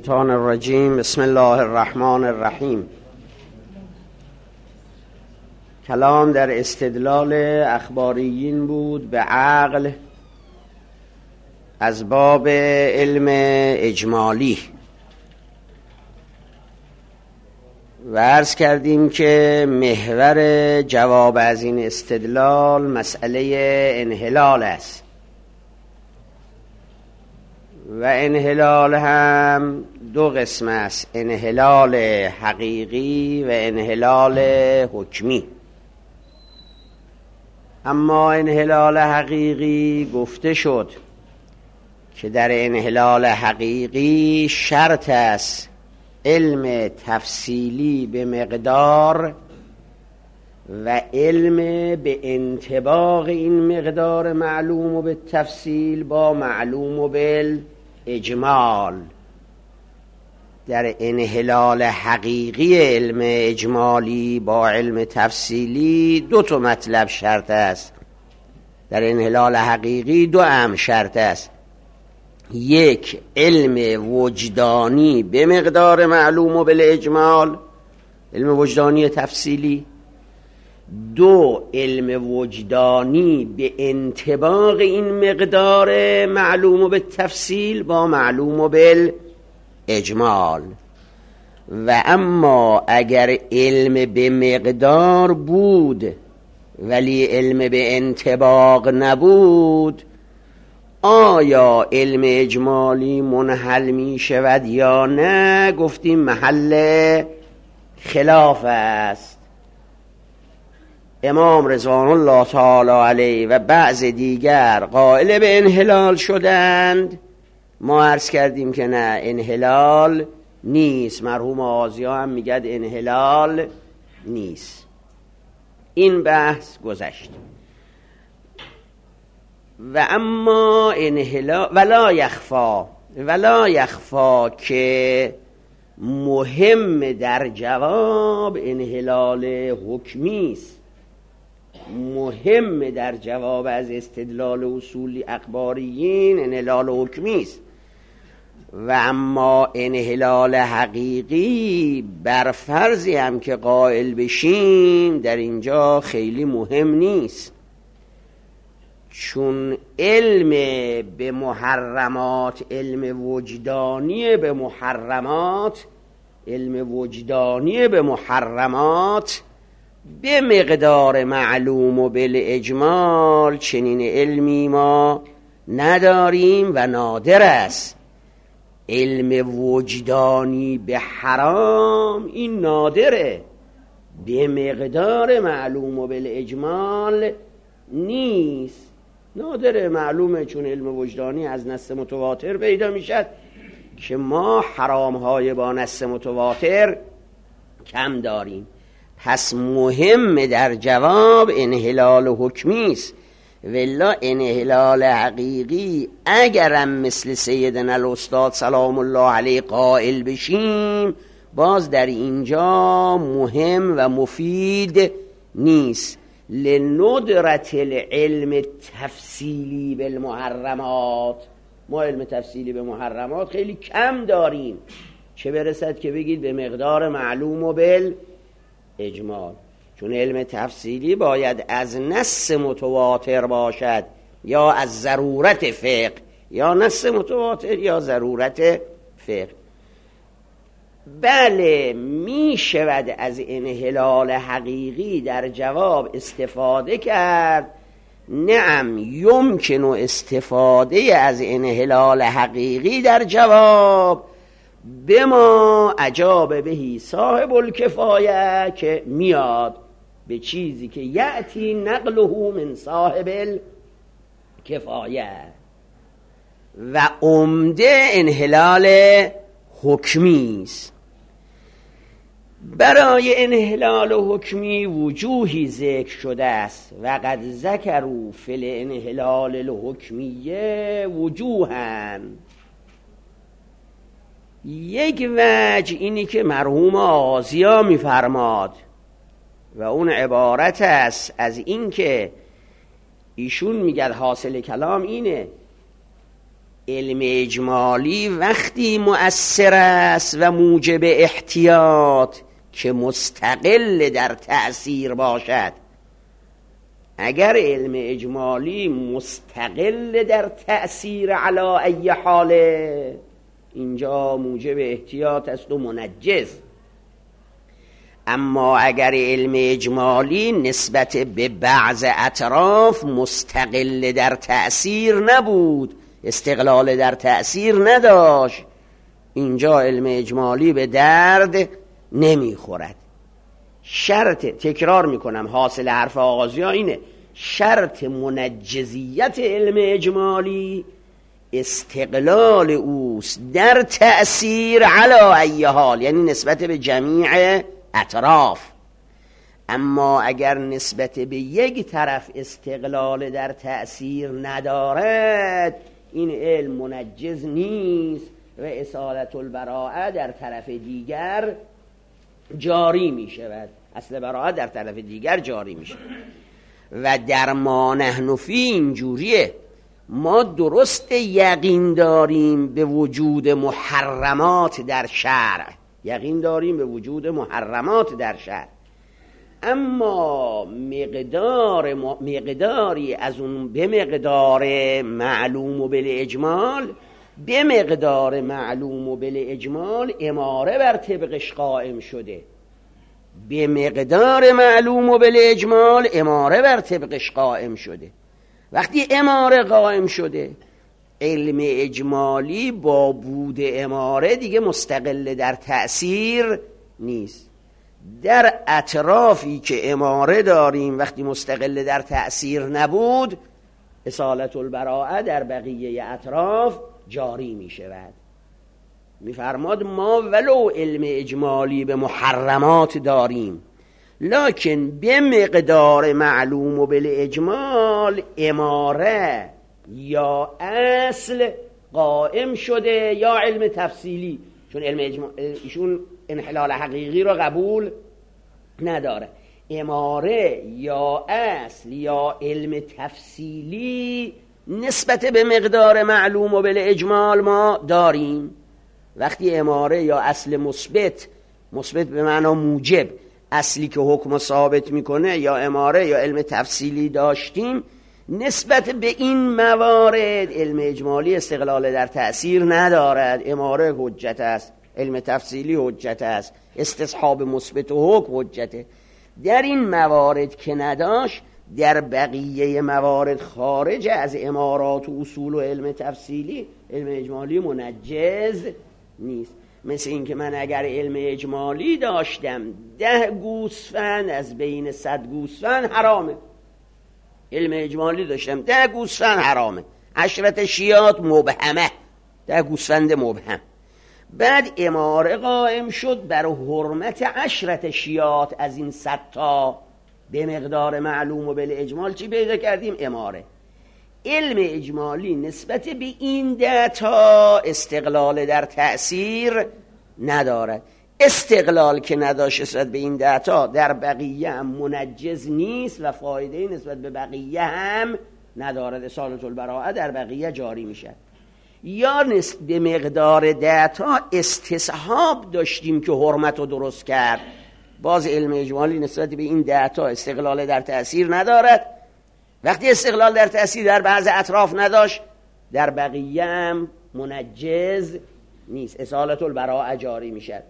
الشیطان الرجیم. بسم الله الرحمن الرحیم. کلام در استدلال اخباریین بود به عقل از باب علم اجمالی و عرض کردیم که محور جواب از این استدلال مسئله انحلال است و انحلال هم دو قسم است: انحلال حقیقی و انحلال حکمی. اما انحلال حقیقی گفته شد که در انحلال حقیقی شرط است علم تفصیلی به مقدار و علم به انطباق این مقدار معلوم و به تفصیل با معلوم و بالاجمال. در انحلال حقیقی علم اجمالی با علم تفصیلی دو تا مطلب شرط است. در انحلال حقیقی دو اهم شرط است: یک، علم وجدانی به مقدار معلوم و بالاجمال، علم وجدانی تفصیلی. دو، علم وجدانی به انطباق این مقدار معلوم و به تفصیل با معلوم و بالاجمال. و اما اگر علم به مقدار بود ولی علم به انطباق نبود، آیا علم اجمالی منحل می شود یا نه؟ گفتیم محل خلاف است. امام رضوان الله تعالی علیه و بعض دیگر قائل به انحلال شدند. ما عرض کردیم که نه، انحلال نیست. مرحوم آزیا هم میگد انحلال نیست. این بحث گذشت. و اما انحلال ولا یخفا که مهم در جواب انحلال حکمی است. مهم در جواب از استدلال اصولی اخباریین انحلال حکمی است. و اما انحلال حقیقی بر فرضی هم که قائل بشیم در اینجا خیلی مهم نیست، چون علم به محرمات، علم وجدانی به محرمات، علم وجدانی به محرمات به مقدار معلوم و بالاجمال چنین علمی ما نداریم و نادر است. علم وجدانی به حرام این نادره، به مقدار معلوم و بالاجمال نیست. نادره، معلومه، چون علم وجدانی از نص متواتر پیدا میشد که ما حرامهای با نص متواتر کم داریم. پس مهم در جواب انحلال حکمی است. ولا انحلال حقیقی اگرم مثل سیدنا الاستاد سلام الله علیه قائل بشیم، باز در اینجا مهم و مفید نیست. لندرت العلم تفصیلی بالمحرمات، ما علم تفصیلی به محرمات خیلی کم داریم، چه برسد که بگید به مقدار معلوم و بالاجمال. چون علم تفصیلی باید از نص متواتر باشد یا از ضرورت فقه، یا نص متواتر یا ضرورت فقه. بله، می شود از انحلال حقیقی در جواب استفاده کرد. نعم، یمکن استفاده از انحلال حقیقی در جواب بما اجاب بهی صاحب الکفایه، که میاد به چیزی که یأتی نقله من صاحب الکفایه. و عمده انحلال حکمی است. برای انحلال حکمی وجوهی ذکر شده است و قد ذکروا فی الانحلال الحکمیه وجوها. یک وجه اینی که مرحوم آزیا میفرماد و اون عبارت است از این که ایشون میگه حاصل کلام اینه علم اجمالی وقتی مؤثر است و موجب احتیاط که مستقل در تأثیر باشد. اگر علم اجمالی مستقل در تأثیر علی ای حاله، اینجا موجب احتیاط است و منجز. اما اگر علم اجمالی نسبت به بعض اطراف مستقل در تأثیر نبود، استقلال در تأثیر نداشت، اینجا علم اجمالی به درد نمیخورد. شرط، تکرار میکنم، حاصل حرف آغازی ها اینه، شرط منجزیت علم اجمالی استقلال اوست در تأثیر علی ای حال، یعنی نسبت به جمیع اطراف. اما اگر نسبت به یک طرف استقلال در تأثیر ندارد، این علم منجز نیست و اصالت البراءه در طرف دیگر جاری می شود. اصل براءه در طرف دیگر جاری می شود. و در ما نحن فی اینجوریه، ما درست یقین داریم به وجود محرمات در شرع، یقین داریم به وجود محرمات در شرع، اما مقداری از اون به مقدار معلوم و بالاجمال، به مقدار معلوم و بالاجمال اماره بر طبقش قائم شده، به مقدار معلوم و بالاجمال اماره بر طبقش قائم شده. وقتی اماره قائم شده، علم اجمالی با بود اماره دیگه مستقل در تأثیر نیست. در اطرافی که اماره داریم وقتی مستقل در تأثیر نبود، اصالت البراءه در بقیه اطراف جاری می شود. می فرماد ما ولو علم اجمالی به محرمات داریم، لکن به مقدار معلوم و بالاجمال اماره یا اصل قائم شده یا علم تفصیلی، چون علم ایشون انحلال حقیقی رو قبول نداره. اماره یا اصل یا علم تفصیلی نسبت به مقدار معلوم و بالاجمال ما داریم. وقتی اماره یا اصل مثبت به معنی موجب، اصلی که حکم ثابت میکنه، یا اماره یا علم تفصیلی داشتیم، نسبت به این موارد علم اجمالی استقلال در تأثیر ندارد. اماره حجت است، علم تفصیلی حجت است، استصحاب مثبت و حکم حجته. در این موارد که نداشت، در بقیه موارد خارج از امارات و اصول و علم تفصیلی علم اجمالی منجز نیست. مثل این که من اگر علم اجمالی داشتم 10 گوسفند از بین 100 گوسفند حرامه، علم اجمالی داشتم 10 گوسفند حرامه، عشرت شیات مبهمه، 10 گوسفند مبهم. بعد اماره قائم شد بر حرمت عشرت شیات از این 100 تا به مقدار معلوم و بالاجمال. چی پیدا کردیم؟ اماره. علم اجمالی نسبت به این 10 تا استقلال در تأثیر ندارد. استقلال که نداشت نسبت به این 10 تا، در بقیه هم منجز نیست و فایده نسبت به بقیه هم ندارد. اصالت البراءه در بقیه جاری میشه. یا به مقدار 10 تا استصحاب داشتیم که حرمت رو درست کرد، باز علم اجمالی نسبت به این 10 تا استقلال در تأثیر ندارد. وقتی استقلال در تأثیر در بعض اطراف نداشت، در بقیه هم منجز نیست، اصالت البراءه جاری میشه.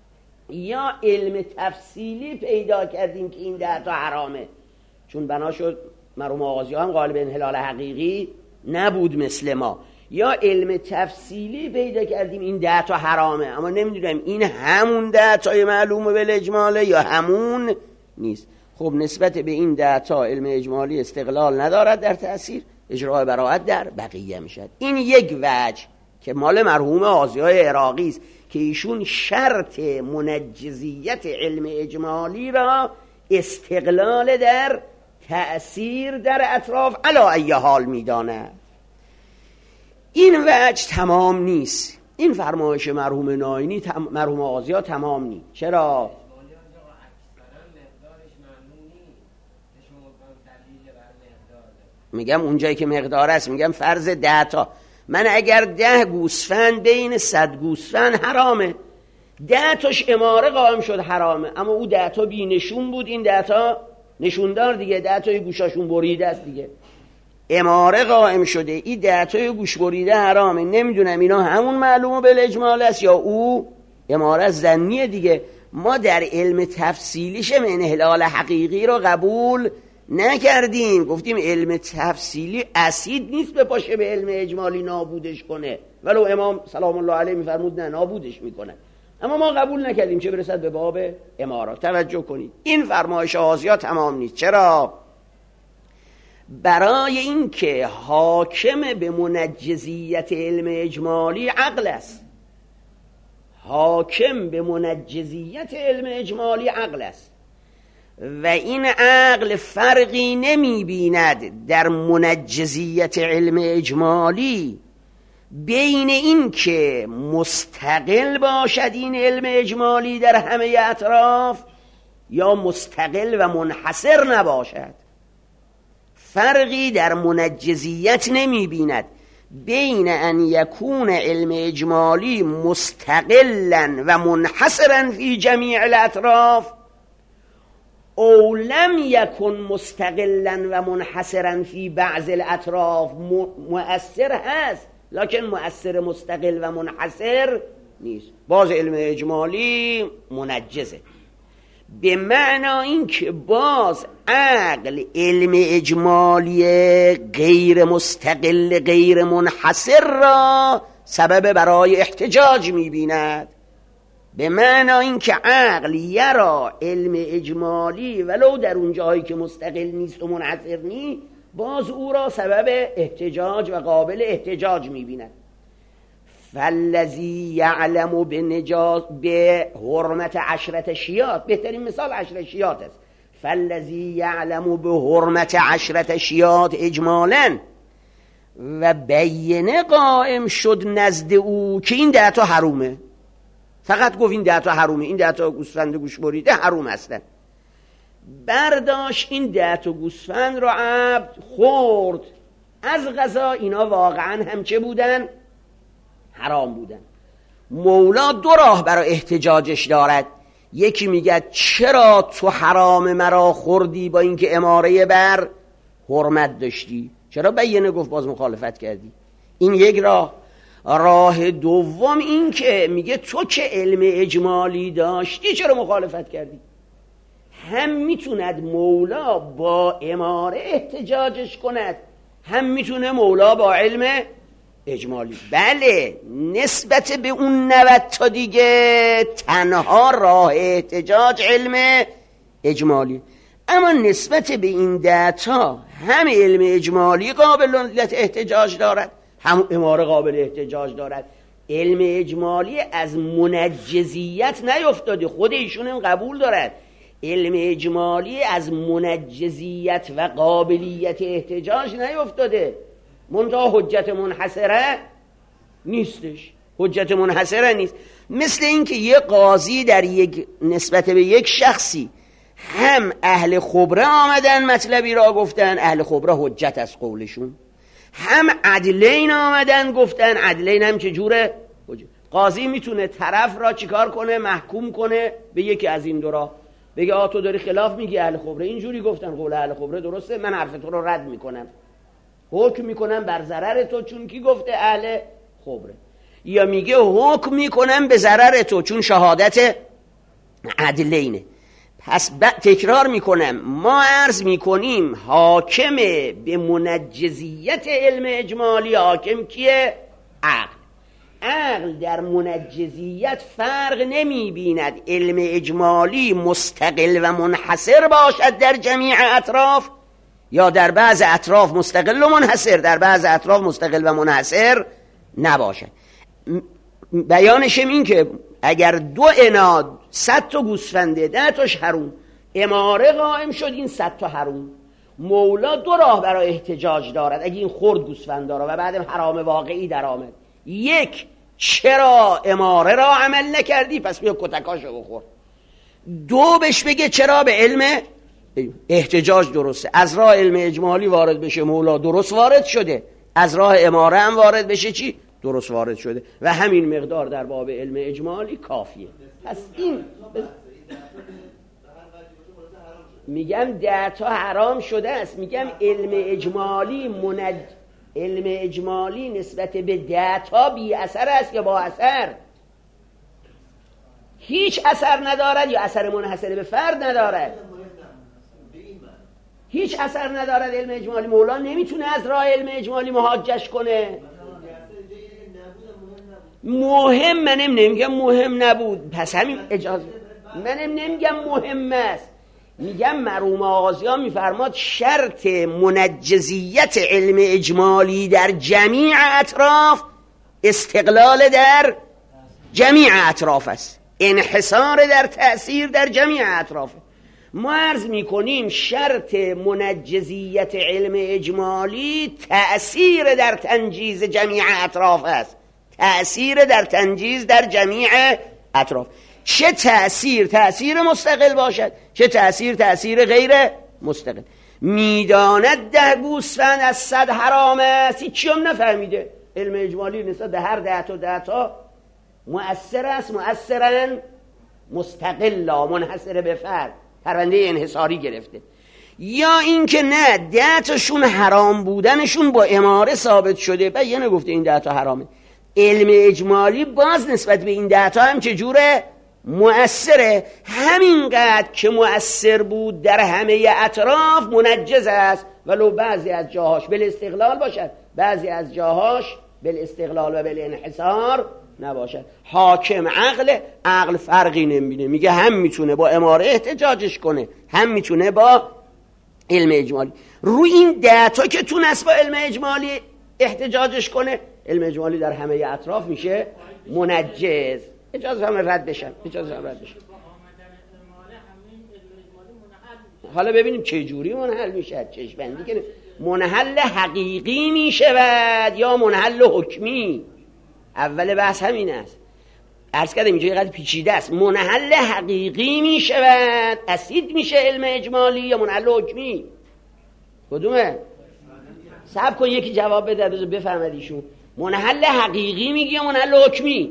یا علم تفصیلی پیدا کردیم که این 10 تا حرامه، چون بنا شد مرحوم آغازی هم غالب انحلال حقیقی نبود مثل ما. یا علم تفصیلی پیدا کردیم این 10 تا حرامه، اما نمیدونم این همون 10 تای معلومه بالاجماله یا همون نیست. خب نسبت به این 10 تا علم اجمالی استقلال ندارد در تأثیر، اجراء براءت در بقیه میشد. این یک وجه که مال مرحوم آغازی‌های عراقی است که ایشون شرط منجزیت علم اجمالی را استقلال در تأثیر در اطراف علی ای حال میداند. این وجه تمام نیست. این فرمایش مرحوم ناینی مرحوم آغازی‌ها تمام نیست. چرا؟ میگم اونجایی که مقدار است، میگم فرض 10 تا، من اگر 10 گوسفند بین 100 گوسفند حرامه، 10 تاش اماره قائم شد حرامه، اما او 10 تا بی نشون بود، این 10 تا نشوندار دیگه، 10 تای گوشاشون بریده است دیگه، اماره قائم شده، این 10 تای گوش بریده حرامه. نمیدونم اینا همون معلومه بالاجمال است یا او اماره ظنیه دیگه. ما در علم تفصیلیش انحلال حقیقی رو قبول نکردیم، گفتیم علم تفصیلی اسید نیست به پاشه به علم اجمالی نابودش کنه، ولو امام سلام الله علیه میفرمود نه نابودش میکنه، اما ما قبول نکردیم چه برسد به باب امارات. توجه کنید این فرمایش آزیا تمام نیست. چرا؟ برای اینکه حاکم به منجزیت علم اجمالی عقل است، حاکم به منجزیت علم اجمالی عقل است و این عقل فرقی نمی بیند در منجزیت علم اجمالی بین این که مستقل باشد این علم اجمالی در همه اطراف یا مستقل و منحصر نباشد. فرقی در منجزیت نمی بیند بین ان یکون علم اجمالی مستقلا و منحصرا فی جمیع الاطراف او لم یکن مستقلا و منحصرا فی بعض الاطراف. مؤثر هست لکن مؤثر مستقل و منحصر نیست. باز علم اجمالی منجزه، به معنی این که باز عقل علم اجمالی غیر مستقل غیر منحصر را سبب برای احتجاج می‌بیند. به معنی این که عقل یرا علم اجمالی ولو در اون جایی که مستقل نیست و منحصر نیست باز او را سبب احتجاج و قابل احتجاج می‌بیند. فالذی یعلم به حرمت عشرة شیاط، بهترین مثال عشرة شیاط است. فالذی یعلم به حرمت عشرة شیاط اجمالا و بینه قائم شد نزد او که این 10 تا حرومه، فقط گفت این 10 تا حرومه، این 10 تا گوسفند گوش بریده حروم هستن. برداشت این 10 تا گوسفند رو عبد خورد، از قضا اینا واقعا هم چه بودن؟ حرام بودن. مولا 2 راه برای احتجاجش دارد. یکی میگه چرا تو حرام مرا خوردی با اینکه اماره بر حرمت داشتی؟ چرا بینه گفت باز مخالفت کردی؟ این یک راه. راه دوم این که میگه تو که علم اجمالی داشتی چرا مخالفت کردی؟ هم میتوند مولا با اماره احتجاجش کند، هم میتونه مولا با علم اجمالی. بله نسبت به اون 90 تا دیگه تنها راه احتجاج علم اجمالی، اما نسبت به این 10 تا هم علم اجمالی قابلیت احتجاج دارد هم اماره قابل احتجاج دارد. علم اجمالی از منجزیت نیفتاده، خود ایشون هم قبول دارد. علم اجمالی از منجزیت و قابلیت احتجاج نیفتاده، منتها حجت منحصره نیستش، حجت منحصره نیست. مثل اینکه یه قاضی در یک نسبت به یک شخصی هم اهل خبره آمدن مطلبی را گفتن، اهل خبره حجت از قولشون، هم عدلین آمدن گفتن، عدلین هم چجوره؟ قاضی میتونه طرف را چیکار کنه؟ محکوم کنه به یکی از این 2 راه، بگه تو داری خلاف میگی، اهل خبره اینجوری گفتن، قول اهل خبره درسته، من حرف تو رو رد میکنم، حکم میکنم بر ضرر تو چون کی گفته؟ اهل خبره. یا میگه حکم میکنم به ضرر تو چون شهادت عدلینه. پس تکرار میکنم، ما عرض میکنیم حاکم به منجزیت علم اجمالی حاکم کیه؟ عقل. عقل در منجزیت فرق نمیبیند علم اجمالی مستقل و منحصر باشد در جمیع اطراف یا در بعض اطراف مستقل و منحصر، در بعض اطراف مستقل و منحصر نباشد. بیانشم این که اگر 2 اناد 100 تا گوسفنده 10 تاش حروم، اماره قائم شد این 100 تا حروم، مولا 2 راه برای احتجاج دارد اگه این خورد گوسفند داره و بعدم حرام واقعی در آمد. یک، چرا اماره را عمل نکردی؟ پس بیا کتکاشو بخور. 2 بهش بگه چرا به علم احتجاج درسته، از راه علم اجمالی وارد بشه، مولا درست وارد شده، از راه اماره هم وارد بشه چی؟ درست وارد شده و همین مقدار در باب علم اجمالی کافیه. پس این میگم 10 تا حرام شده است. میگم علم اجمالی نسبت به 10 تا بی اثر است یا با اثر؟ هیچ اثر ندارد یا اثر منحصر به فرد ندارد؟ هیچ اثر ندارد علم اجمالی. مولا نمیتونه از راه علم اجمالی محاجش کنه. مهم منم نمیگم مهم نبود، پس همین اجازه منم نمیگم مهم است. میگم مرحوم آغازیان میفرماد شرط منجزیت علم اجمالی در جمیع اطراف استقلال در جمیع اطراف است، انحصار در تأثیر در جمیع اطراف. ما عرض میکنیم شرط منجزیت علم اجمالی تأثیر در تنجیز جمیع اطراف است، تأثیر در تنجیز در جمیع اطراف. چه تأثیر مستقل باشد، چه تأثیر غیر مستقل. میداند 10 گوسفند از 100 حرام است، هیچی هم نفهمیده. علم اجمالی نسبت به هر 10 تا مؤثر است، مؤثرن مستقلا، منحصر به فرد، پرونده انحصاری گرفته. یا اینکه نه 10 تاشون حرام بودنشون با اماره ثابت شده، بیانه گفته این 10 تا حرامه. علم اجمالی باز نسبت به این 10 تا هم چجوره؟ مؤثره. همینقدر که مؤثر بود در همه اطراف منجز است، ولو بعضی از جاهاش بالاستقلال باشد، بعضی از جاهاش بالاستقلال و بالانحصار نباشد. حاکم عقل فرقی نمیبینه، میگه هم میتونه با اماره احتجاجش کنه، هم میتونه با علم اجمالی. روی این 10 تا که تونست با علم اجمالی احتجاجش کنه، علم اجمالی در همه اطراف میشه منجز. اجازه هم رد بشم. حالا ببینیم چه جوری منحل میشه. چشمندی که منحل حقیقی میشود یا منحل حکمی. اول بحث همین است. عرض کردم اینجا یه قدر پیچیده است. منحل حقیقی میشود، اسید میشه علم اجمالی، یا منحل حکمی؟ کدومه؟ صبر کن یکی جواب بده بفهمد ایشون. منحل حقیقی میگی یا منحل حکمی؟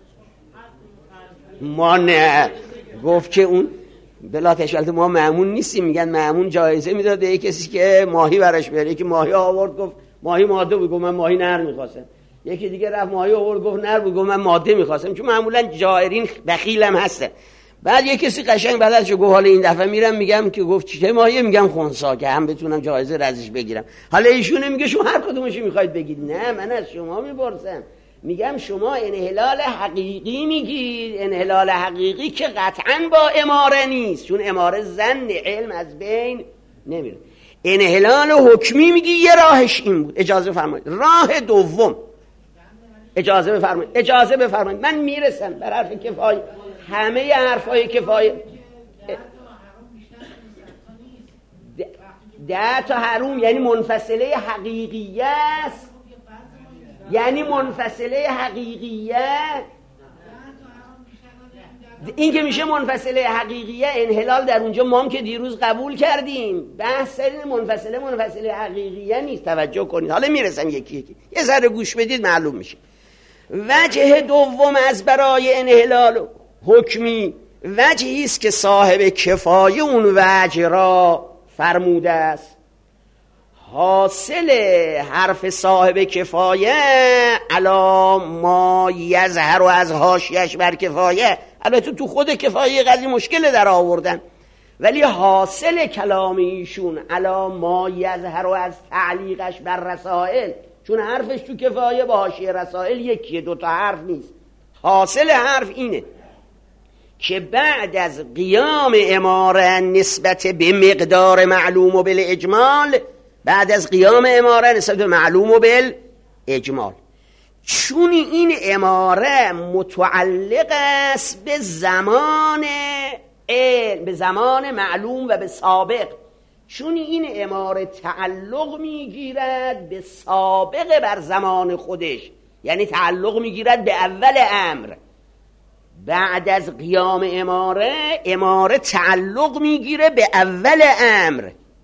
ما نه، گفت که اون بلا تشالت ما مأمون نیستیم. میگن مأمون جایزه میداد به کسی که ماهی براش بره. یکی ماهی آورد گفت ماهی ماده بود، گفت من ماهی نر میخواستم. یکی دیگه رفت ماهی آورد گفت نر بود، گفت من ماده میخواستم. چون معمولا جائرین بخیلم هستن. بعد یکی کسی قشنگ بدلش گفت حالا این دفعه میرم میگم که گفت چه ماهی؟ میگم خنثی، که هم بتونم جایزه ازش بگیرم. حالا ایشون میگه شما هر کدومش میخواید بگید. نه، من از شما میپرسم. میگم شما انحلال حقیقی میگید، انحلال حقیقی که قطعا با اماره نیست، چون اماره ظن علم از بین نمیره. انحلال حکمی میگی یه راهش این بود. اجازه بفرمایید راه دوم. اجازه بفرمایید من میرسم بر حرف کفایه. همه حرفای کفایه 10 تا حرام یعنی منفصله حقیقیه است. یعنی منفصله حقیقیه این که میشه منفصله حقیقیه. انحلال در اونجا ما هم که دیروز قبول کردیم. بحث منفصله حقیقیه نیست. توجه کنید. حالا میرسم یکی یکی. یه ذره گوش بدید معلوم میشه. وجه دوم از برای انحلال حکمی وجهی است که صاحب کفایه اون وجه را فرموده است. حاصل حرف صاحب کفایه علا ما یظهر و از حاشیه‌اش بر کفایه. البته تو خود کفایه قضیه مشکل در آوردن، ولی حاصل کلام ایشون علا ما یظهر و از تعلیقش بر رسائل، چون حرفش تو کفایه با حاشیه رسائل یکیه، 2 تا حرف نیست. حاصل حرف اینه که بعد از قیام اماره نسبت به مقدار معلوم و بالاجمال، بعد از قیام اماره نسبت به معلوم و بالاجمال، چون این اماره متعلق است به زمان علم، به زمان معلوم و به سابق، چون این اماره تعلق میگیرد به سابق بر زمان خودش، یعنی تعلق میگیرد به اول امر. بعد از قیام اماره تعلق میگیره به اول امر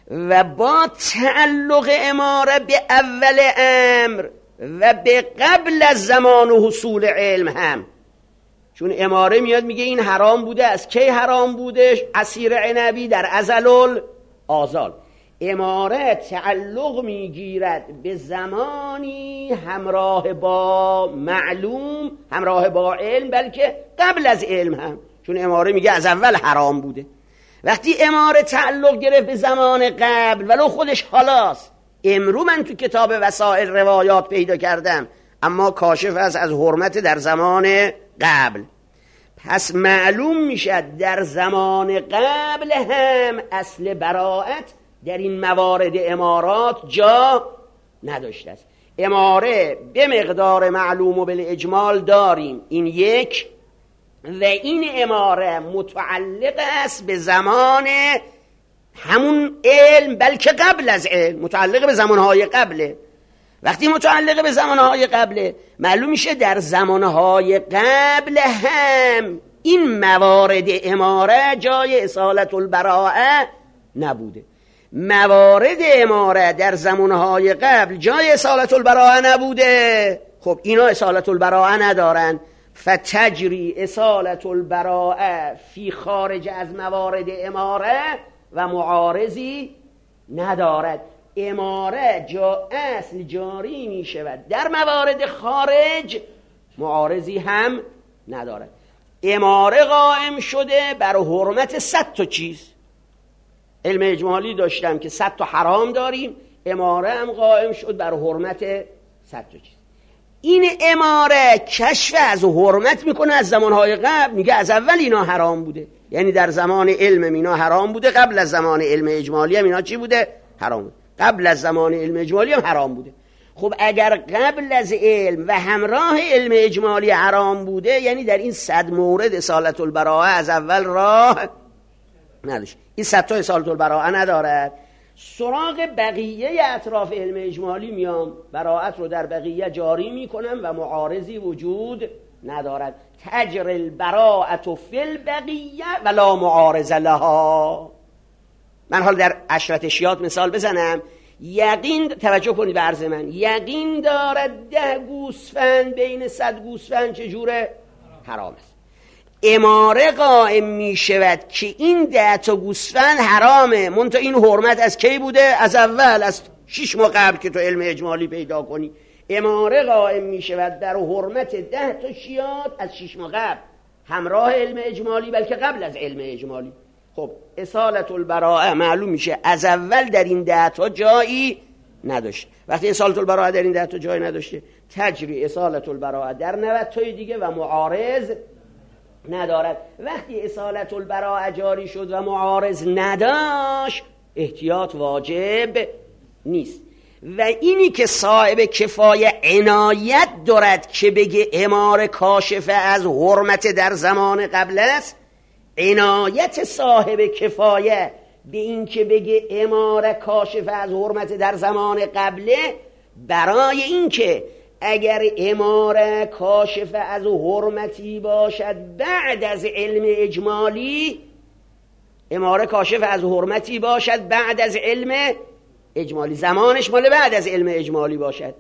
و با تعلق اماره به اول امر و به قبل از زمان و حصول علم هم. چون اماره میاد میگه این حرام بوده. از کی حرام بوده؟ عصیر عنبی در ازل الآزال. اماره تعلق میگیرد به زمانی همراه با معلوم، همراه با علم، بلکه قبل از علم هم. چون اماره میگه از اول حرام بوده. وقتی اماره تعلق گرفت به زمان قبل ولو خودش حالاست، امرو من تو کتاب وسائل روایات پیدا کردم اما کاشف است از حرمت در زمان قبل، پس معلوم میشد در زمان قبل هم اصل براءت در این موارد امارات جا نداشته است. اماره به مقدار معلوم و بالاجمال داریم، این یک، و این اماره متعلق است به زمان همون علم بلکه قبل از علم، متعلق به زمانهای قبله. وقتی متعلق به زمانهای قبله معلوم میشه در زمانهای قبل هم این موارد اماره جای اصالت البراءه نبوده. موارد اماره در زمانهای قبل جای اصالت البراءه نبوده. خب اینا اصالت البراءه ندارن، فتجری اصالت البراءه فی خارج از موارد اماره و معارضی ندارد. اماره اصل جاری می شود در موارد خارج، معارضی هم ندارد. اماره قائم شده بر حرمت 100 تا چیز. علم اجمالی داشتم که 100 تا حرام داریم، اماره هم قائم شد بر حرمت 100 تا چیز. این اماره کشف از حرمت میکنه از زمانهای قبل، میگه از اول اینا حرام بوده، یعنی در زمان علم اینا حرام بوده، قبل از زمان علم اجمالی هم اینا چی بوده؟ حرام بوده. قبل از زمان علم اجمالی هم حرام بوده. خب اگر قبل از علم و همراه علم اجمالی حرام بوده، یعنی در این 100 مورد اصالت البراءه از اول راه نداشت. این 100 تا اصالت البراءه ندارد. سراغ بقیه اطراف علم اجمالی میام، براءت رو در بقیه جاری میکنم و معارضی وجود ندارد. تجر البراءت فی البقیه ولا معارض لها. من حال در عشرت اشیاط مثال بزنم. یقین، توجه کنید به عرض من، یقین دارد 10 گوسفند بین 100 گوسفند چجوره؟ حرام است. اماره قائم می شود که این 10 تا گوسفند حرامه، منتها این حرمت از کی بوده؟ از اول، از 6 ماه قبل که تو علم اجمالی پیدا کنی. اماره قائم می شود در حرمت 10 تا شیاط از 6 ماه قبل، همراه علم اجمالی بلکه قبل از علم اجمالی. خب اصالت البراءه معلوم میشه از اول در این 10 تا جایی نداشته. وقتی اصالت البراءه در این 10 تا جایی نداشته، تجری اصالت البراءه در 90 تای دیگه و معارض ندارد. وقتی اصالت البراءه جاری شد و معارض نداشت، احتیاط واجب نیست. و اینی که صاحب کفایه عنایت دارد که بگه اماره کاشفه از حرمت در زمان قبل است، عنایت صاحب کفایه به این که بگه اماره کاشفه از حرمت در زمان قبله، برای این که اگر اماره کاشفه از حرمتی باشد بعد از علم اجمالی، اماره کاشفه از حرمتی باشد بعد از علم اجمالی، زمانش مال بعد از علم اجمالی باشد،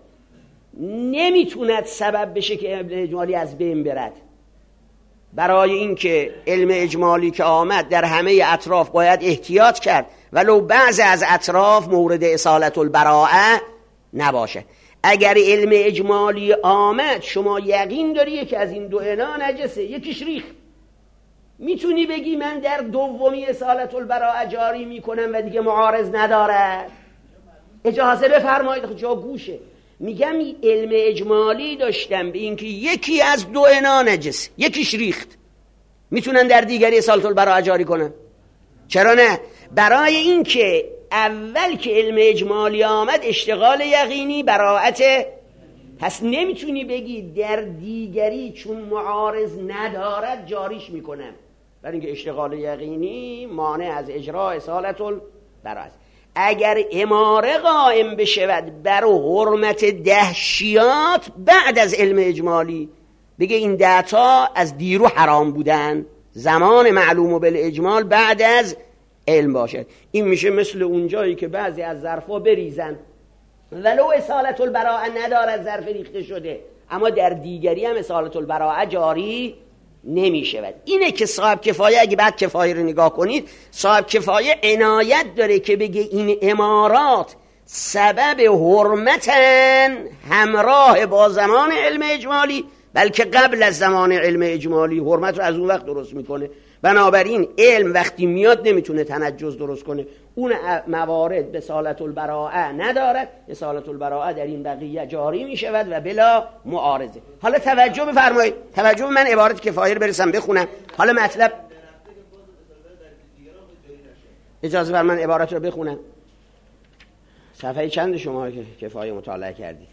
نمیتوند سبب بشه که علم اجمالی از بین برد. برای اینکه علم اجمالی که آمد در همه اطراف باید احتیاط کرد، ولو بعض از اطراف مورد اصالت البراءه نباشه. اگر علم اجمالی آمد شما یقین داری که از این 2 انا نجسه، یکیش ریخت، میتونی بگی من در دومی اصالت البراءه جاری میکنم و دیگه معارض ندارد؟ اجازه بفرمایید، جا گوشه. میگم علم اجمالی داشتم به اینکه یکی از 2 انا نجس، یکیش ریخت، میتونن در دیگری اصالت البراءه جاری کنن؟ چرا نه؟ برای اینکه اول که علم اجمالی آمد اشتغال یقینی براءت، پس نمیتونی بگی در دیگری چون معارض ندارد جاریش میکنم، برای اینکه اشتغال یقینی مانع از اجرا اصالت البراءه است. اگر اماره قائم بشود بر حرمت 10 شیاط بعد از علم اجمالی، بگه این 10 تا از دیرو حرام بودن، زمان معلوم و بالاجمال بعد از علم باشد. این میشه مثل اون جایی که بعضی از ظرفا بریزن ولو اصالت البراءه ندارد، ظرف ریخته شده، اما در دیگری هم اصالت البراءه جاری نمیشه. اینه که صاحب کفایه، اگه بعد کفایه رو نگاه کنید، صاحب کفایه عنایت داره که بگه این امارات سبب حرمتن همراه با زمان علم اجمالی، بلکه قبل از زمان علم اجمالی حرمت رو از اون وقت درست میکنه. بنابراین علم وقتی میاد نمیتونه تنجز درست کنه. اون موارد به اصالت البراءه ندارد، اصالت البراءه در این بقیه جاری میشود و بلا معارضه. حالا توجه بفرمایید، توجه، من عبارت کفایه رو برسم بخونم. حالا مطلب، اجازه بر من عبارت رو بخونم. صفحه چند شما که کفایه مطالعه کردید؟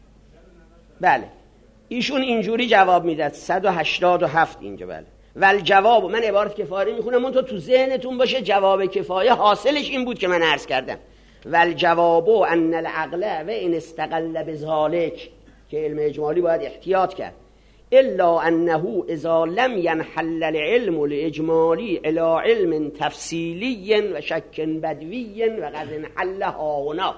بله، ایشون اینجوری جواب میداد 187 اینجا. بله، ول جواب، من عبارت کفایه میخونم اون تو ذهنتون باشه جواب کفایه حاصلش این بود که من عرض کردم. ول جواب ان العقل و ان استقل بذالک، که علم اجمالی باید احتیاط کرد، الا انه اذا لم ينحل العلم الاجمالی الى علم تفصیلی و شک بدوی و قد انحل هاهنا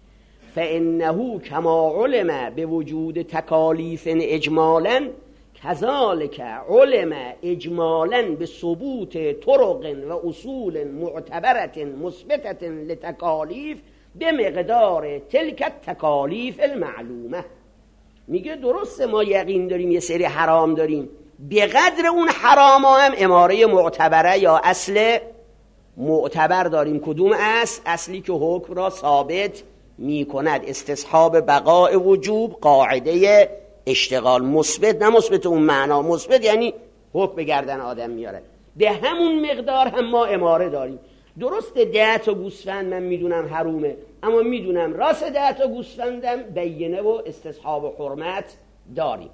فانه كما علم بوجود تکالیف اجمالا كذلك علم اجمالا بثبوت طرق و اصول معتبرة مثبتة لتکالیف بمقدار تلك التکالیف المعلومه. میگه درسته ما یقین داریم یه سری حرام داریم، به قدر اون حرام هم اماره معتبره یا اصل معتبر داریم. کدوم اصل؟ اصلی که حکم را ثابت میکند، استصحاب بقاء وجوب، قاعده اشتغال، مثبت نه مثبت اون معنا، مثبت یعنی حکم به گردن آدم میاره. به همون مقدار هم ما اماره داریم. درسته 10 تا گوسفند من میدونم حرومه، اما میدونم راست 10 تا گوسفندم بینه و استصحاب حرمت داریم.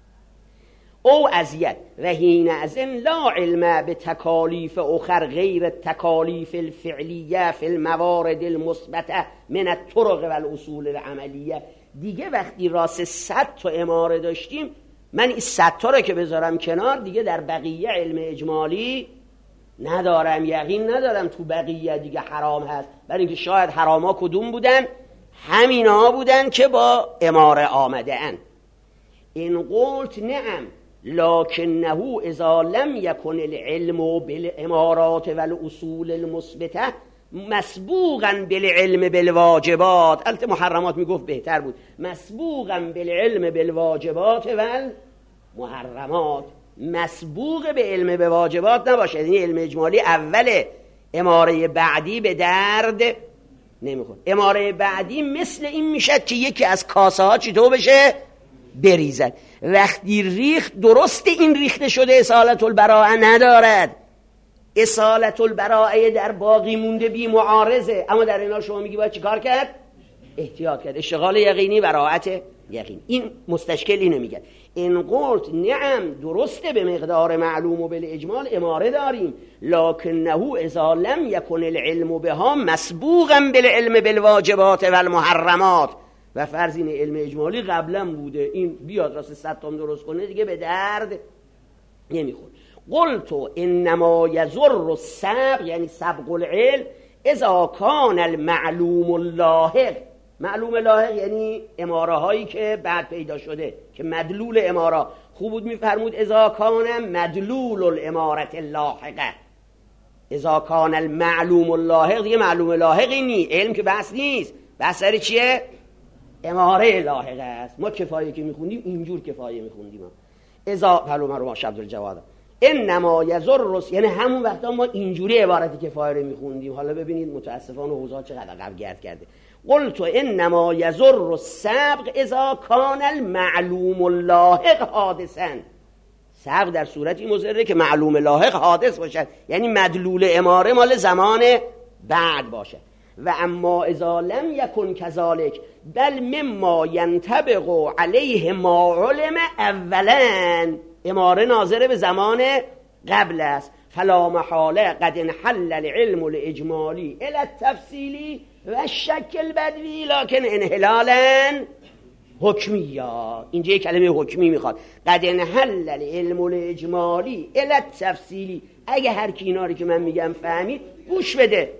او ازید و حین ازن لا علم به تکالیف اخر غیر تکالیف الفعلیه فی الموارد المثبته من الطرق و الاصول العملیه. دیگه وقتی راست 100 تا اماره داشتیم، من این 100 تا رو که بذارم کنار، دیگه در بقیه علم اجمالی ندارم، یقین ندارم تو بقیه دیگه حرام هست، برای اینکه شاید حراما کدوم بودن؟ همینا بودن که با اماره آمده ان. این قلت نعم لکنه اذا لم یکن العلم بالامارات والاصول المثبته مسبوقا بالعلم بالواجبات، البته محرمات میگفت بهتر بود، مسبوقا بالعلم بالواجبات والمحرمات، مسبوق به علم به واجبات نباشه. یعنی علم اجمالی اوله، اماره بعدی به درد نمیخوره. اماره بعدی مثل این میشد که یکی از کاسه ها چطور بشه؟ بریزد. وقتی ریخت، درست این ریخته شده اصالت البراءه ندارد، اصالت البراءه در باقی مونده بی معارضه، اما در اینا شما میگی باید چیکار کرد؟ احتیاط کرد، اشتغال یقینی براءت یقین. این مستشکل اینو میگه. این قلت نعم درسته به مقدار معلوم و بالاجمال اماره داریم، لکنه اذا لم یکن العلم بها مسبوقا بالعلم بالواجبات والمحرمات، و فرض این علم اجمالی قبلا بوده، این بیاد راست 100 تا درست کنه دیگه به درد نمیخوره. قلت انما یضر السبق، یعنی سبق العلم، اذا کان المعلوم اللاحق. معلوم لاحق یعنی اماره هایی که بعد پیدا شده که مدلول اماره. خوب بود میفرمود اذا کان مدلول الامارت اللاحقه. اذا کان المعلوم اللاحق، دیگه معلوم لاحقی نی، علم که بحث نیست، بحث سر چیه؟ اماره لاحقه است. ما کفایه که میخوندیم اینجور کفایه میخوندیم. اذا پلومه رو ما عبدالجواد انما یضر، یعنی همون وقتا ما اینجوری عبارت کفایه رو میخوندیم. حالا ببینید متاسفانه اوضاع چقدر عقب گرد کرده. قلت انما یضر السبق اذا کان المعلوم اللاحق حادثا. سبق در صورتی مضره که معلوم لاحق حادث باشد، یعنی مدلول اماره مال زمان بعد باشد. و اما اذا لم یکن کذالک بل مما ینطبق علیه ما علم اولا، اماره ناظره به زمان قبل است، فلا محاله قد انحل العلم الاجمالی الى التفصیلی و الشک البدوی لکن انحلالا حکمیه. اینجا یک کلمه حکمی میخواد. قد انحل العلم الاجمالی الی التفصیلی. اگه هر کی اینا رو که من میگم فهمید گوش بده.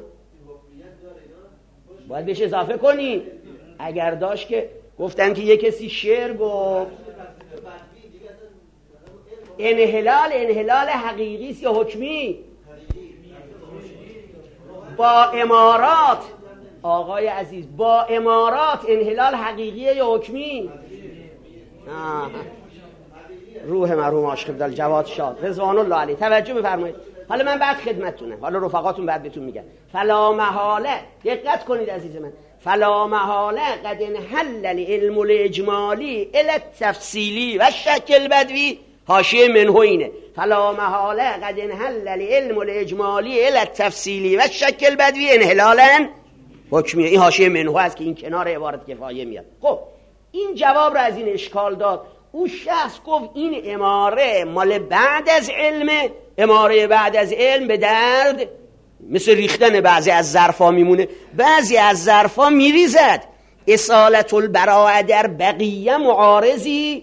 باید بهش اضافه کنی. اگر داشت که گفتن که یک کسی شعر گفت انحلال حقیقی است یا حکمی؟ با امارات آقای عزیز، با امارات انحلال حقیقیه یا حکمی؟ روح مرحوم عاشق عبدال جواد شاد رضوان الله علیه توجه بفرمایید. حالا من بعد خدمتتونم، حالا رفقاتون بعد بهتون میگن. فلا محاله، دقت کنید عزیز من، فلا محاله قد انحل العلم الاجمالی الی التفصیلی و الشک البدوی. حاشیه منه اینه، فلا محاله قد انحل العلم الاجمالی الی التفصیلی و الشک البدوی انحلالا حکمیه. این حاشیه منه است که این کنار عبارت کفایه میاد. خب این جواب رو از این اشکال داد. اون شخص گفت این اماره مال بعد از علمه، اماره بعد از علم به درد مثل ریختن بعضی از ظرفا میمونه، بعضی از ظرفا میریزد. اصالت البراءه در بقیه معارضی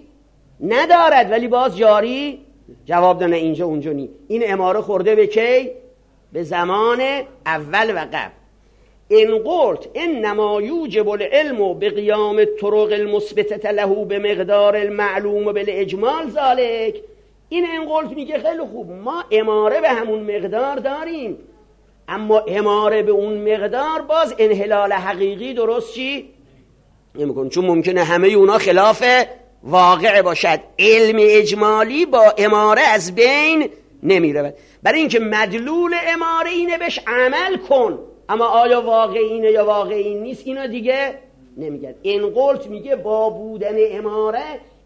ندارد ولی باز جاری. جواب دانه اینجا اونجا نی. این اماره خورده به کی؟ به زمان اول و قبل. ان قلت انما یوجب العلم بقیام الطرق المثبته له بمقدار المعلوم بالاجمال ذلك. این ان قلت میگه خیلی خوب، ما اماره به همون مقدار داریم، اما اماره به اون مقدار باز انحلال حقیقی درست چی نمیکنه، چون ممکنه همه اونا خلاف واقع باشد. علم اجمالی با اماره از بین نمیره، برای اینکه مدلول اماره اینه بهش عمل کن، اما آیا واقع اینه یا واقع این نیست اینا دیگه نمیگن. این قلت میگه با بودن اماره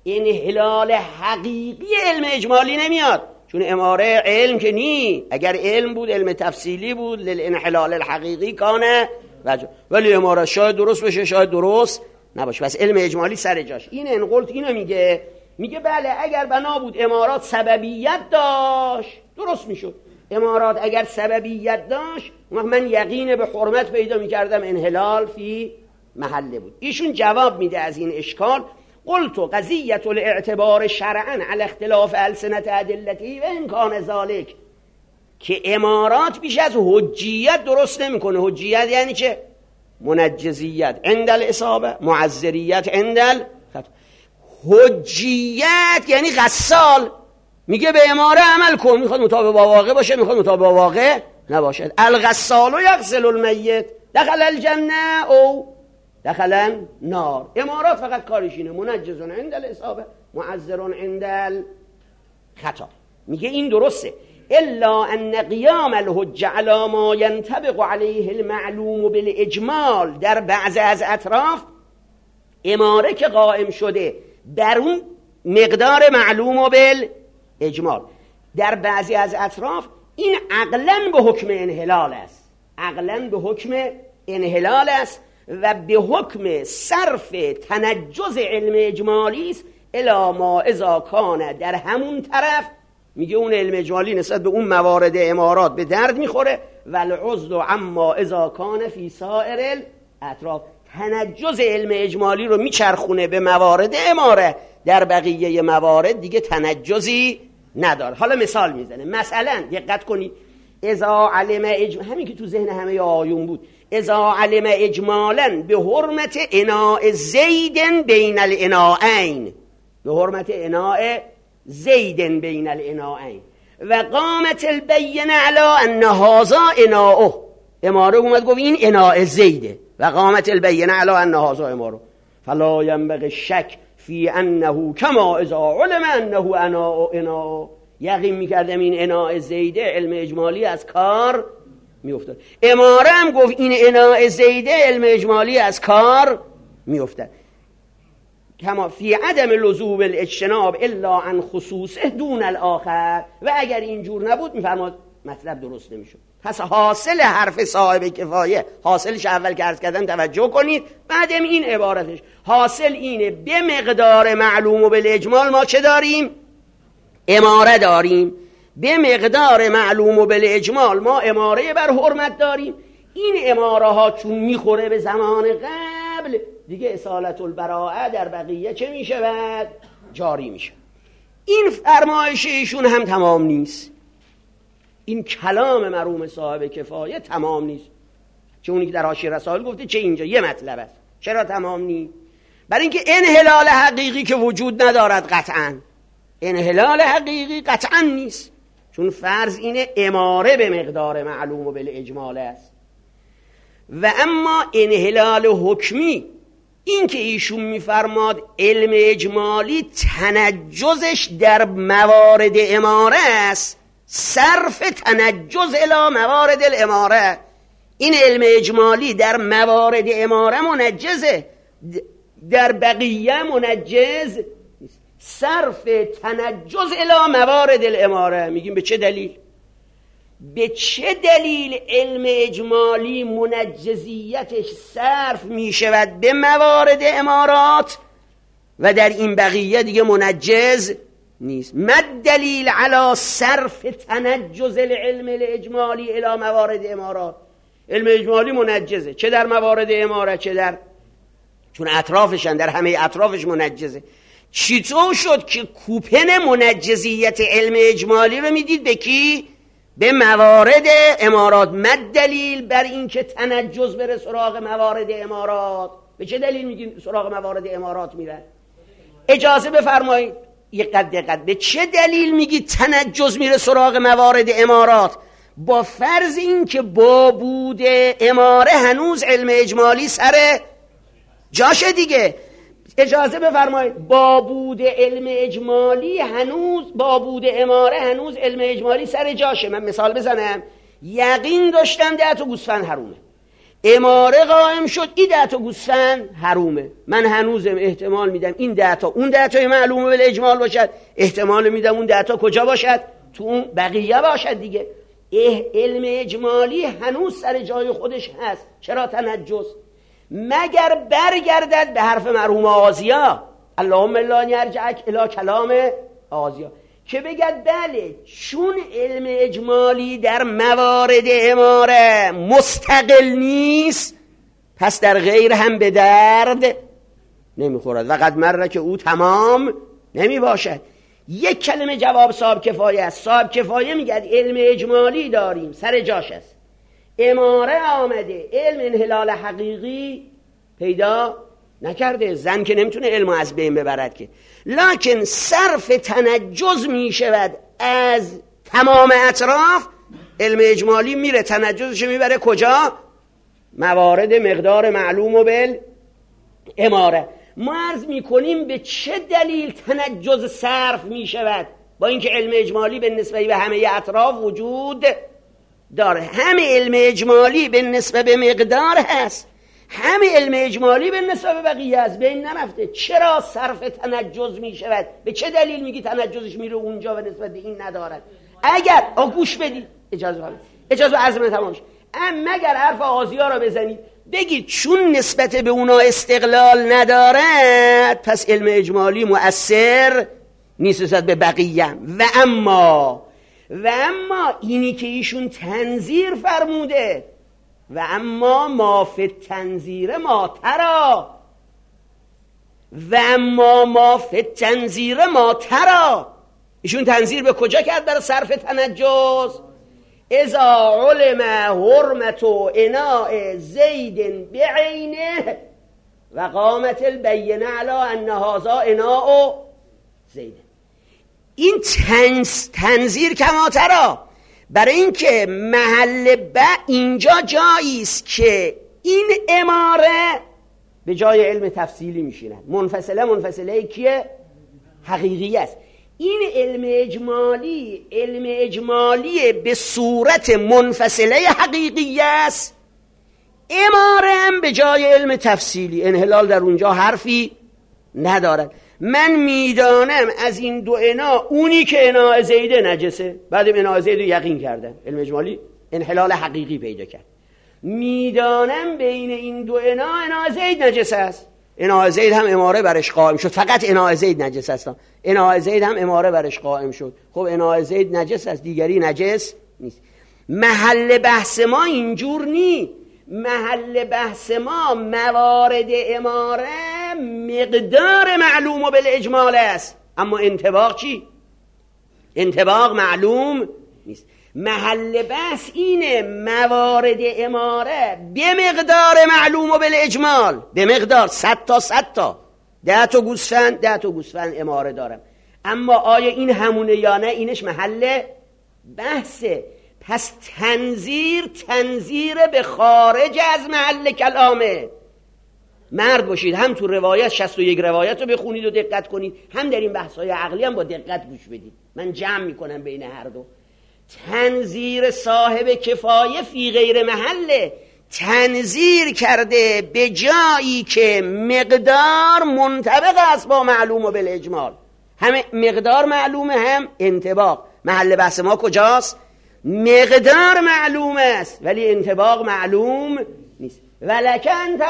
انحلال حقیقی علم اجمالی نمیاد، چون اماره علم که نی. اگر علم بود علم تفصیلی بود للانحلال الحقیقی کانه ولی اماره شاید درست بشه شاید درست نباشه، بس علم اجمالی سر جاش. این انقلت اینو میگه بله اگر بنا بود امارات سببیت داشت درست میشد. امارات اگر سببیت داشت من یقین به حرمت پیدا میکردم انحلال فی محله بود. ایشون جواب میده از این اشکال. قلت قضیت الاعتبار شرعا على اختلاف السنت ادلتی و امکان ذالک، که امارات بیش از حجیت درست نمیکنه. حجیت یعنی چه؟ منجزیت عند الاصابه، معذریت عند الخطا. حجیت یعنی غسال، میگه به اماره عمل کن، میخواد مطابق با واقع باشه میخواد مطابق با واقع نباشه. الغسال یغسل المیت دخل الجنه او دخل النار. امارات فقط کارش اینه منجز عند الاصابه معذر عند الخطا. میگه این درسته، الا ان قیام الحجه علی ما ينطبق علیه المعلوم بالاجمال در بعض از اطراف، اماره که قائم شده در اون مقدار معلوم و بالاجمال در بعضی از اطراف، این عقلاً به حکم انحلال است، عقلاً به حکم انحلال است و به حکم صرف تنجز علم اجمالی است الی ما اذا کان در همون طرف. میگه اون علم اجمالی نسبت به اون موارد امارات به درد میخوره و العضل عما اذا کان فی سائر الاطراف. تنجز علم اجمالی رو میچرخونه به موارد اماره، در بقیه موارد دیگه تنجزی نداره. حالا مثال میزنه، مثلا دقت کنید، اذا علم همین که تو ذهن همه آیون بود، اذا علم اجمالا به حرمت اناء زید بین الاناءین، به حرمت اناء زید بین الاناءین و قامت البینه علی ان هذا اناؤه. اماره اومد گفت این اناء زیده و قامت البینه علی ان هذا اماره، فلا ينبغي الشک فی انه کما اذا علم انه اناء. یقین میکردم این اناء زیده، علم اجمالی از کار میافتاد. اماره هم گفت این اناء زیده، علم اجمالی از کار میافتاد. کما فی عدم لزوم الاجتناب الا عن خصوصه دون الاخر. و اگر اینجور نبود میفرماد مطلب درست نمیشد. پس حاصل حرف صاحب کفایه، حاصلش اول که عرض کردم توجه کنید، بعدم این عبارتش حاصل اینه به مقدار معلوم و بالاجمال ما چه داریم؟ اماره داریم. به مقدار معلوم و بالاجمال ما اماره بر حرمت داریم. این اماره ها چون میخوره به زمان قبل دیگه اصالت البراءه در بقیه چه می شود؟ جاری می شود. این فرمایش ایشون هم تمام نیست. این کلام مرحوم صاحب کفایه تمام نیست. چه اونی که در حاشیه رسائل گفته، چه اینجا یه مطلب است. چرا تمام نیست؟ برای اینکه انحلال حقیقی که وجود ندارد قطعاً، انحلال حقیقی قطعاً نیست، چون فرض اینه اماره به مقدار معلوم و بالاجمال است. و اما انحلال حکمی، این که ایشون میفرماد علم اجمالی تنجزش در موارد اماره است، صرف تنجز الی موارد الاماره، این علم اجمالی در موارد اماره منجزه، در بقیه منجز نیست. صرف تنجز الی موارد الاماره. میگیم به چه دلیل؟ به چه دلیل علم اجمالی منجزیتش صرف میشود به موارد امارات و در این بقیه دیگه منجز نیست؟ ما دلیل علی صرف تنجز العلم الاجمالی الی موارد امارات؟ علم اجمالی منجزه، چه در موارد اماره چه در، چون اطرافشن، در همه اطرافش منجزه. چطور شد که کوپن منجزیت علم اجمالی رو میدید به کی؟ به موارد امارات. مد دلیل بر این که تنجز بره سراغ موارد امارات؟ به چه دلیل میگین سراغ موارد امارات میرن؟ اجازه بفرمایید یک قد دقت. به چه دلیل میگی تنجز میره سراغ موارد امارات؟ با فرض این که با بود اماره هنوز علم اجمالی سر جاشه دیگه. اجازه بفرمایید، با بود علم اجمالی هنوز، با بود اماره هنوز علم اجمالی سر جاشه. من مثال بزنم. یقین داشتم 10 تا گوسفند حرومه، اماره قائم شد این 10 تا گوسفند حرومه. من هنوزم احتمال میدم این 10 تا اون 10 تا معلومه بالاجمال باشد، احتمال میدم اون 10 تا کجا باشد؟ تو اون بقیه باشد دیگه. علم اجمالی هنوز سر جای خودش هست. چرا تنجس؟ مگر برگردد به حرف مرحوم آزیا، اللهم لا نرجعک الی کلام آزیا، که بگد بله چون علم اجمالی در موارد اماره مستقل نیست، پس در غیر هم به درد نمیخورد و قد مره که او تمام نمی باشد. یک کلمه جواب صاحب کفایه است. صاحب کفایه میگه علم اجمالی داریم سر جاش است، اماره آمده، علم انحلال حقیقی پیدا نکرده. زن که نمیتونه علم از بین ببرد که، لکن صرف تنجز میشود از تمام اطراف. علم اجمالی میره تنجزش میبره کجا؟ موارد مقدار معلوم و بل اماره. ما عرض میکنیم به چه دلیل تنجز صرف میشود با اینکه علم اجمالی به نسبت به همه اطراف وجود داره. همه علم اجمالی به نسبت به مقدار هست، همه علم اجمالی به نسبت به بقیه از بین نرفته. چرا صرف تنجز می شود؟ به چه دلیل میگی تنجزش میره اونجا و نسبت به این ندارد؟ اگر گوش بدید، اجازه عرض تمام شد. مگر حرف آزیا را بزنید بگید چون نسبت به اونا استقلال ندارد پس علم اجمالی مؤثر نیست نسبت به بقیه. و اما اینی که ایشون تنظیر فرموده، و اما ما فی تنظیر ما ترا، و اما ما فی تنظیر ما ترا، ایشون تنظیر به کجا کرد برای صرف تنجز؟ اذا علم حرمت اناء زید بعینه و قامت البینه علی ان هذا اناء زید. این تنظیر کما ترا، برای اینکه محل اینجا جایی است که این اماره به جای علم تفصیلی میشیند. منفصله کیه؟ حقیقی است. این علم اجمالی به صورت منفصله حقیقی است، اماره هم به جای علم تفصیلی. انحلال در اونجا حرفی ندارد. من میدانم از این دو انا اونی که انا زیده نجسه، بعدم انا زیده یقین کردم، علم اجمالی انحلال حقیقی پیدا کرد. میدانم بین این دو انا زید نجس است، انا زید هم اماره برش قائم شد. فقط انا زید نجس است، انا زید هم اماره برش قائم شد. خب انا زید نجس است، دیگری نجس نیست. محل بحث ما اینجور نی. محل بحث ما موارد اماره مقدار معلوم و بالاجمال است، اما انطباق چی؟ انطباق معلوم نیست. محل بحث اینه موارد اماره به مقدار معلوم و بالاجمال، به مقدار 100 تا 10 تا گوسفند اماره دارم، اما آیا این همونه یا نه؟ اینش محل بحثه. پس تنظیر به خارج از محل کلامه. مرد باشید، هم تو روایت 61 روایت رو بخونید و دقت کنید، هم در این بحث‌های عقلی هم با دقت گوش بدید. من جمع میکنم بین هر دو. تنظیر صاحب کفایه فی غیر محله، تنظیر کرده به جایی که مقدار منطبق است با معلوم و بالاجمال. هم مقدار معلومه هم انطباق. محل بحث ما کجاست؟ مقدار معلوم است ولی انطباق معلوم نیست. ولکن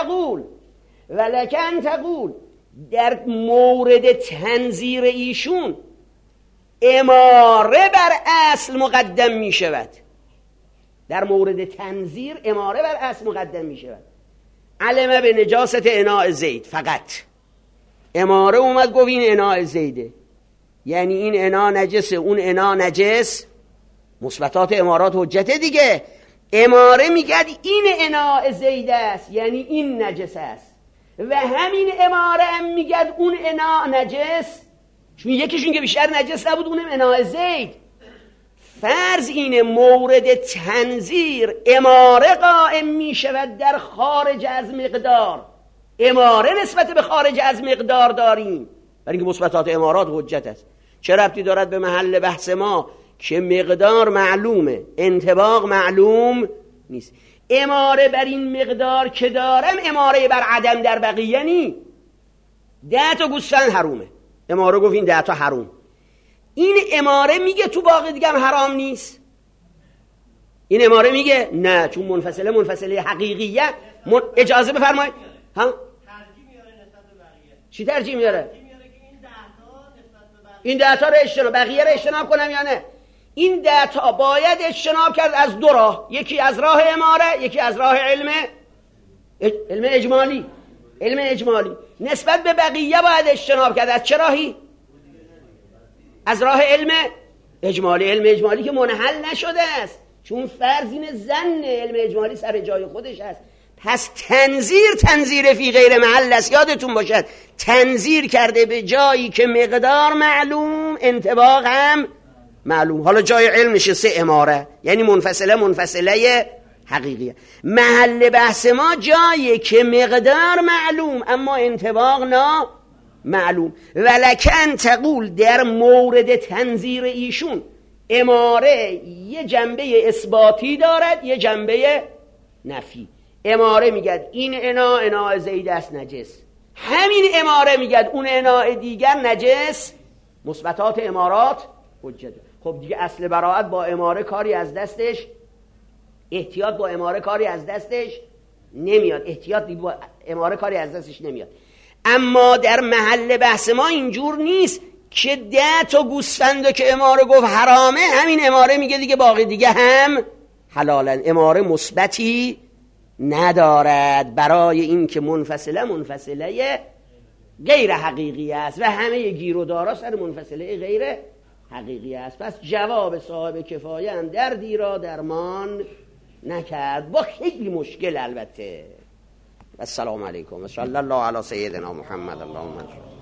تقول در مورد تنظیر ایشون اماره بر اصل مقدم می شود. در مورد تنظیر اماره بر اصل مقدم می شود. علمه به نجاست اناء زید، فقط اماره اومد گفت این اناء زیده، یعنی این اناء نجسه اون اناء نجس، مثبتات امارات حجته دیگه. اماره میگد این اناء زید است، یعنی این نجس است، و همین اماره هم میگد اون اناء نجس، چون یکیشون که بیشتر نجس نبود اونم اناء زید. فرض اینه مورد تنظیر اماره قائم میشود در خارج از مقدار. اماره نسبت به خارج از مقدار داریم برای اینکه مثبتات امارات حجت است. چه ربطی دارد به محل بحث ما که مقدار معلومه انطباق معلوم نیست؟ اماره بر این مقدار که دارم اماره بر عدم در بقیه نی. 10 تا گوسفند حرومه، اماره گفت این 10 تا حروم. این اماره میگه تو باقی دیگه هم حرام نیست؟ این اماره میگه نه، چون منفصله حقیقیه. اجازه بفرمایید. هم چی ترجیح میاره؟ این 10 تا رو اجتناب، بقیه رو اجتناب کنم یا نه؟ این 10 تا باید اجتناب کرد از 2 راه، یکی از راه اماره، یکی از راه علم اجمالی. علم اجمالی نسبت به بقیه باید اجتناب کرد. از چه راهی؟ از راه علم اجمالی. علم اجمالی که منحل نشده است، چون فرض این ظن علم اجمالی سر جای خودش است. پس تنظیر فی غیر محل است. یادتون باشد تنظیر کرده به جایی که مقدار معلوم انطباق هم معلوم. حالا جای علم نشسته اماره، یعنی منفصله حقیقیه. محل بحث ما جایی که مقدار معلوم اما انطباق معلوم. ولکن تقول در مورد تنظیر ایشون اماره یه جنبه اثباتی دارد یه جنبه نفی. اماره میگد این اناء زید است نجس، همین اماره میگد اون اناء دیگر نجس، مثبتات امارات حجت. خب دیگه اصل براءت با اماره کاری از دستش، احتیاط با اماره کاری از دستش نمیاد، احتیاط با اماره کاری از دستش نمیاد. اما در محل بحث ما اینجور نیست که 10 تا گوسفندو که اماره گفت حرامه همین اماره میگه دیگه باقی دیگه هم حلالن. اماره مثبتی ندارد برای این که منفصله غیر حقیقی است و همه گیرودارا سر منفصله غیر حقیقی است. پس جواب صاحب کفایه هم دردی را درمان نکرد، با خیلی مشکل البته. السلام علیکم و صلی الله علی سیدنا محمد. اللهم